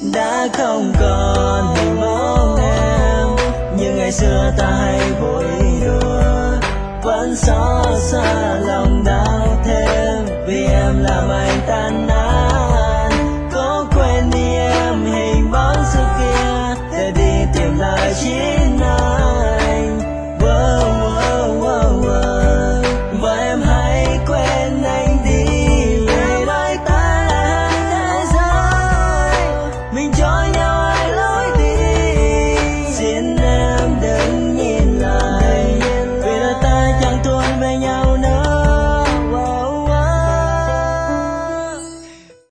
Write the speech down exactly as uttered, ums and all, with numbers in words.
đã không còn hình bóng em. Như ngày xưa ta hay vui đùa, vẫn xót xa lòng đau.